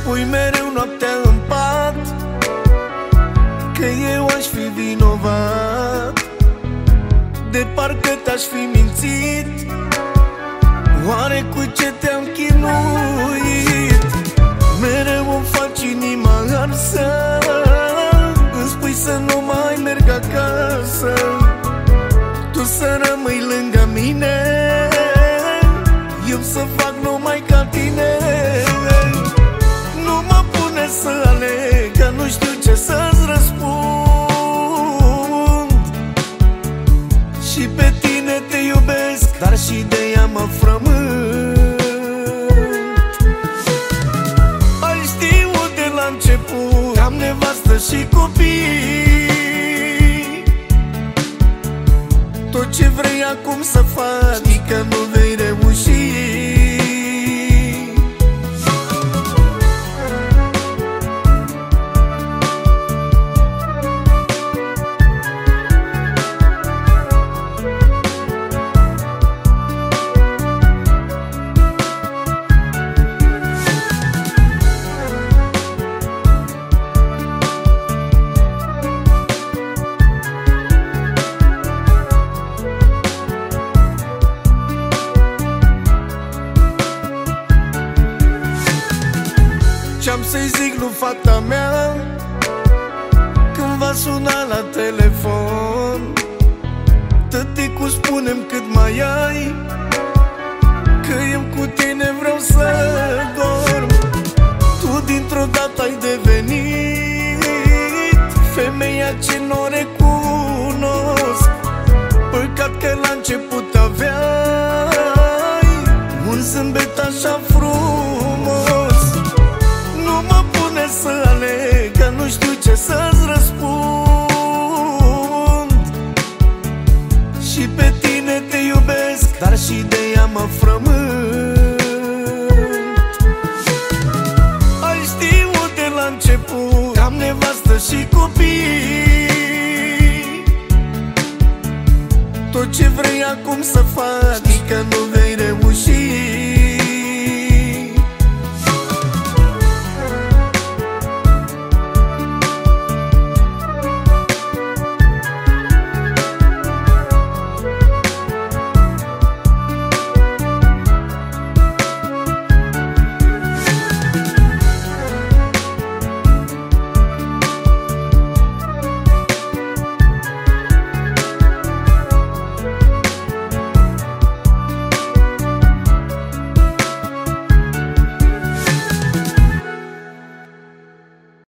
spui mereu noaptea în pat că eu aș fi vinovat, de parcă te-aș fi mințit. Oare cu ce te-am chinuit? Mereu îmi faci inima arsă, îmi spui să nu mai merg acasă, tu să rămâi lângă mine, eu să fac numai ca tine. Nu mă pune să aleg, că nu știu ce să-ți răspund. Și pe tine te iubesc, dar și de ea mă frământ. Ai știut de la început, am nevastă și copii. Tot ce vrei acum să faci, știi că nu vei reuși. Ce-am să-i zic lui fata mea când va suna la telefon? Tăticu, spune-mi cât mai ai, că eu cu tine vreau să dorm. Tu dintr-o dată ai devenit femeia ce n-o recunosc. Păcat că la început aveai un zâmbet așa frumos. Să aleg, că nu știu ce să-ți răspund. Și pe tine te iubesc, dar și de ea mă frământ. Ai știut de la început, am nevastă și copii. Tot ce vrei acum să faci, știi că nu